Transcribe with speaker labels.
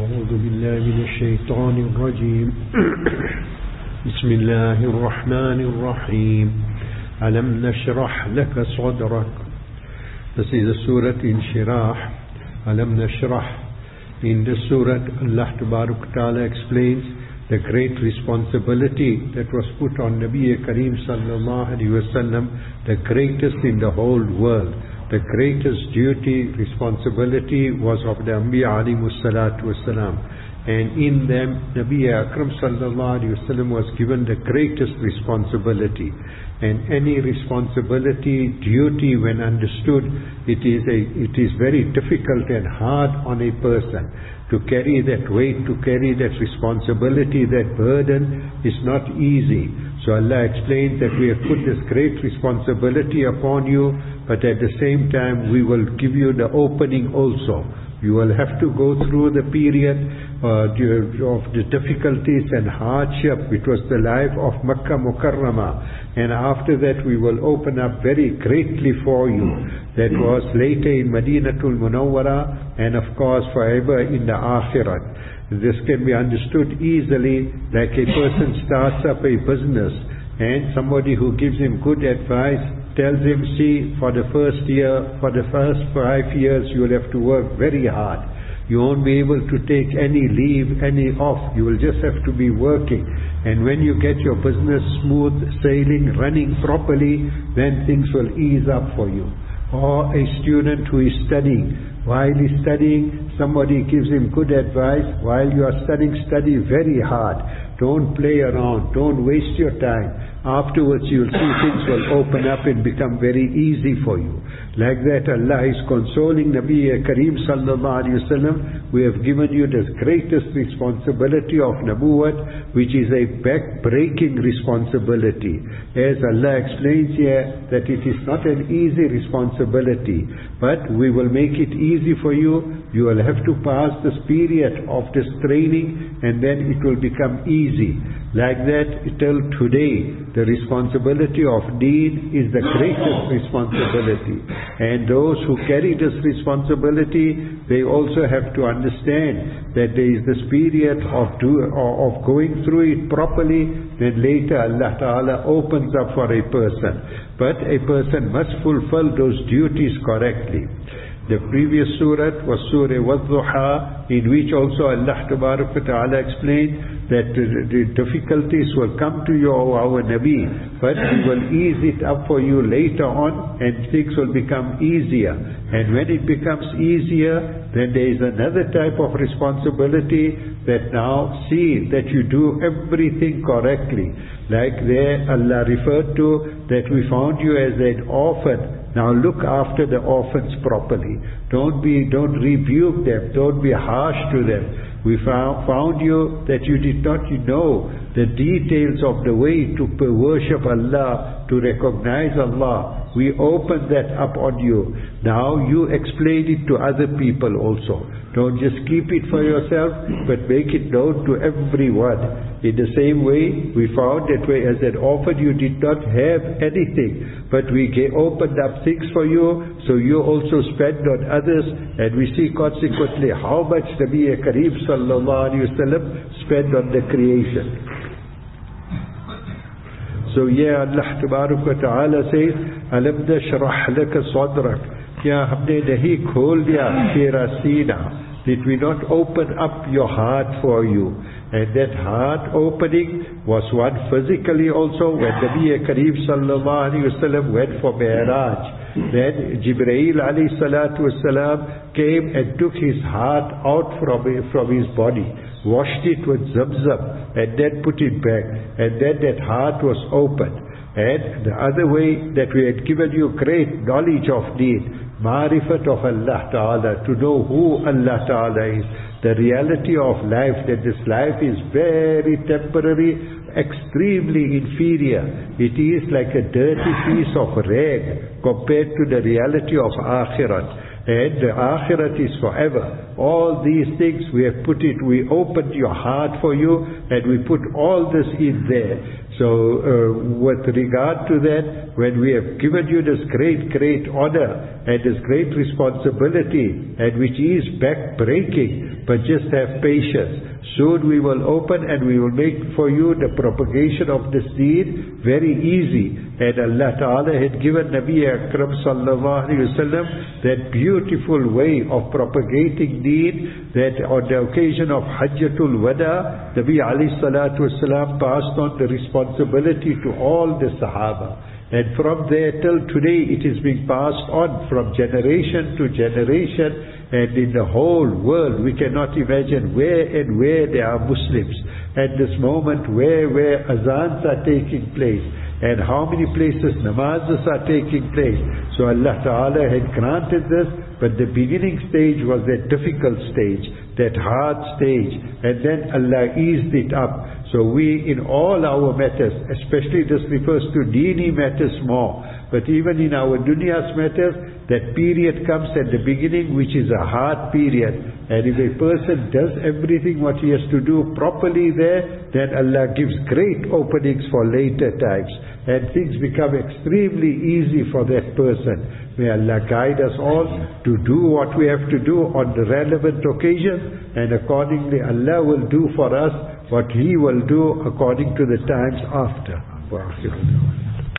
Speaker 1: أعوذ بالله من الشيطان الرجيم بسم الله الرحمن الرحيم ألم نشرح لك صدرك. This is the Surah Inshirah. Alam Nashrah. In this Surah, Allah Ta'ala explains the great responsibility that was put on Nabi Kareem Sallallahu Alaihi Wasallam, the greatest in the whole world. The greatest duty, responsibility was of the Anbiya Alayhimu Salatu Wasalam. And in them, Nabi Akram Sallallahu Alaihi Wasallam was given the greatest responsibility. And any responsibility, duty, when understood, it is very difficult and hard on a person to carry that weight, to carry that responsibility, that burden is not easy. So Allah explains that we have put this great responsibility upon you, but at the same time we will give you the opening also. You will have to go through the period of the difficulties and hardship. It was the life of Makkah Mukarramah, and after that we will open up very greatly for you. That was later in Madinatul Munawwara, and of course forever in the Akhirat. This can be understood easily, like a person starts up a business and somebody who gives him good advice tells him, see, for the first year, for the first 5 years, you will have to work very hard. You won't be able to take any leave, any off. You will just have to be working. And when you get your business smooth sailing, running properly, then things will ease up for you. Or a student who is studying. While he's studying, somebody gives him good advice. While you are studying, study very hard. Don't play around. Don't waste your time. Afterwards you will see things will open up and become very easy for you. Like that, Allah is consoling Nabi Kareem Sallallahu Alaihi Wasallam. We have given you the greatest responsibility of Nabuwat, which is a back-breaking responsibility. As Allah explains here, that it is not an easy responsibility, but we will make it easy for you. You will have to pass this period of this training, and then it will become easy. Like that, till today, the responsibility of deen is the greatest responsibility. And those who carry this responsibility, they also have to understand that there is this period of going through it properly, then later Allah Ta'ala opens up for a person. But a person must fulfill those duties correctly. The previous surah was Surah Wadduha, in which also Allah Ta'ala explained that the difficulties will come to you, our Nabi, but we will ease it up for you later on, and things will become easier. And when it becomes easier, then there is another type of responsibility, that now see that you do everything correctly. Like there Allah referred to that we found you as an orphan. Now look after the orphans properly. Don't rebuke them. Don't be harsh to them. We found you that you did not know the details of the way to worship Allah, to recognize Allah. We opened that up on you. Now you explain it to other people also. Don't just keep it for yourself, but make it known to everyone. In the same way, we found that as an orphan you did not have anything, but we opened up things for you, so you also spend on others, and we see consequently how much Nabi Kareem Sallallahu Alaihi Wasallam spent on the creation. So yeah, Allah Ta'ala says, Alam nashrah laka sadrak. क्या हमने नहीं खोल दिया तेरा सीना? Did we not open up your heart for you? And that heart opening was one physically also, when Nabi Kareem Sallallahu Alaihi Wasallam went for Mi'raj. Then Jibreel Alayhi Salatu Wasalam came and took his heart out from his body, washed it with Zamzam, and then put it back. And then that heart was opened. And the other way, that we had given you great knowledge of deen, Ma'rifat of Allah Ta'ala, to know who Allah Ta'ala is, the reality of life, that this life is very temporary, extremely inferior. It is like a dirty piece of rag compared to the reality of Akhirat. and the akhirat is forever. All these things we have put it, we opened your heart for you, and we put all this in there. So with regard to that, when we have given you this great honor and this great responsibility, and which is back-breaking, but just have patience. Soon we will open and we will make for you the propagation of this deed very easy. And Allah Ta'ala had given Nabi Akram Sallallahu Alaihi Wasallam that beautiful way of propagating deed, that on the occasion of Hajjatul Wada, Nabi Alayhi Salatu Wasallam passed on the responsibility to all the Sahaba. And from there till today it is being passed on from generation to generation, and in the whole world we cannot imagine where there are Muslims at this moment, where azans are taking place, and how many places namazes are taking place. So Allah Ta'ala had granted this, but the beginning stage was that difficult stage, that hard stage, and then Allah eased it up. So we, in all our matters, especially this refers to deeni matters more, but even in our dunya's matters, that period comes at the beginning, which is a hard period. And if a person does everything what he has to do properly there, then Allah gives great openings for later times, and things become extremely easy for that person. May Allah guide us all to do what we have to do on the relevant occasion, and accordingly Allah will do for us what He will do according to the times after.